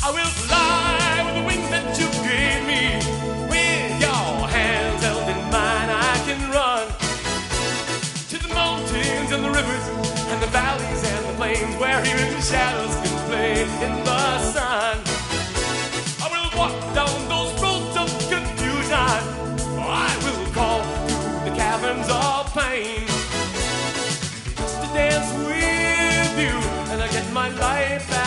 I will fly with the wings that you gave me. With your hands held in mine, I can run to the mountains and the rivers and the valleys and the plains where even the shadows can play in the sun. I will walk down those roads of confusion. I will call through the caverns of pain just to dance with you and I get my life back.